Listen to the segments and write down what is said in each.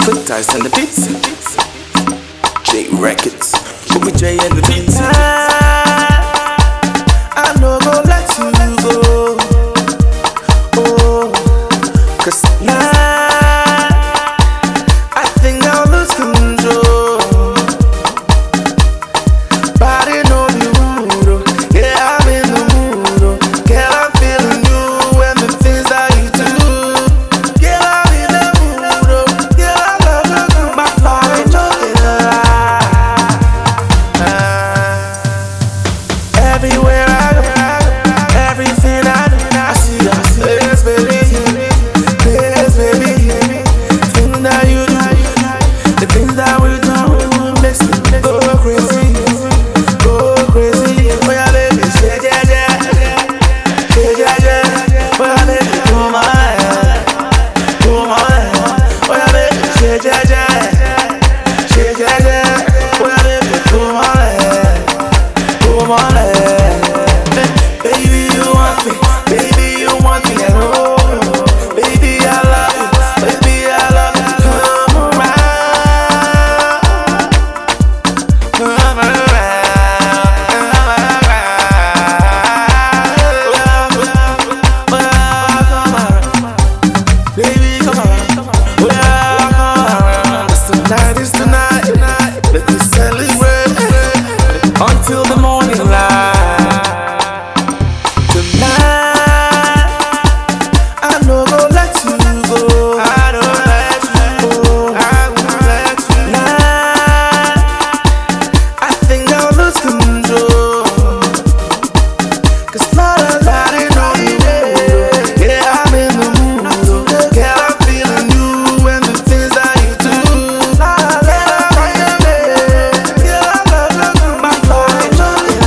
With Tyson the beats, J Records, put me J in the beats. I no go let you go, oh, 'cause now I think I'll lose control. Body know the mood, oh. Yeah, I'm in the mood, oh. Girl, I'm feeling you and the things that you do. Girl, I'm in the mood, oh. Girl, I love you, my body know it. Everywhere I go, everything I do, I see your face, baby. Face, baby. Things that you do, the things that we do, makes me go crazy. Go crazy. Oh yeah, baby, shake, yeah, yeah. Shake, yeah, yeah. Oh yeah, baby, come on. Come on. Oh yeah, baby, shake, yeah, yeah. Shake, yeah, yeah. Oh yeah, baby, come on. Come on. Baby, you want me. Baby, you want me. I know. Baby, I love you. Baby, I love you. Come around. Come around. Baby, come on. Tonight is tonight. Let us celebrate until the morning light. Tonight, I no go let you go. I don't let you go. I won't let you. Tonight, I think I'll lose control. 'Cause not a body know the mood. Yeah, I'm in the mood. Girl, I'm feeling you and the things that you do. Girl, I'm in the mood. Girl, I love you, my body know it.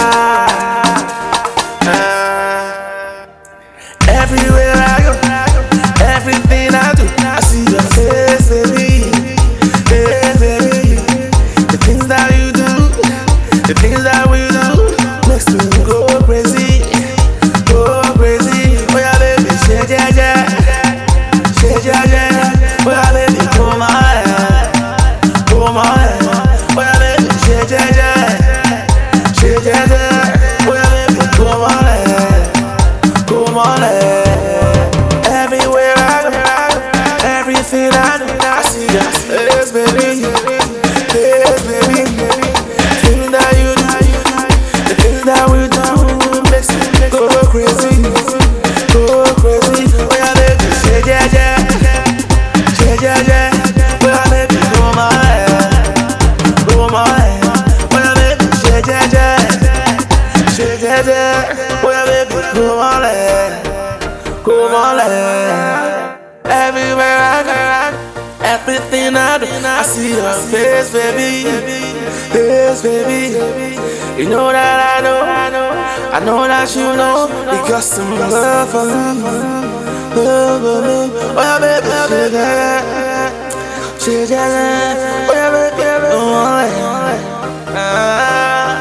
Everywhere I go, everything I do, I see your face, baby. Face, baby. The things that you do, the things that we do, makes me go crazy. Go crazy. Oh yeah, baby, shake, yeah, yeah. Shake, yeah, yeah. Oh yeah, baby, come on. Come on. Oh yeah, baby, shake, yeah, yeah. Shake, yeah, yeah. Oh yeah, baby, come on. Come on. Everywhere I go, everything I do, I see your face, baby. Face, baby. Things that you do, the things that we do, makes me go crazy. Go crazy. Oh yeah, baby, shake, yeah, yeah. Shake, yeah, yeah. Oh yeah, baby, come on. Come on. Oh yeah, baby, shake, yeah, yeah. Shake, yeah, yeah. Oh yeah, baby, come on. Come on. Everywhere I go, everything I do, I see your face, baby. Face, baby. You know that I know that you know. You got some love for me. Love for me. Oh yeah, baby, shake, yeah. Shake, yeah. Oh yeah, baby, come on.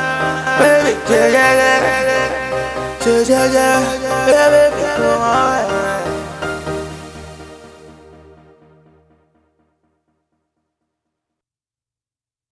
Baby, shake, yeah. Shake, yeah. Yeah, baby, come on.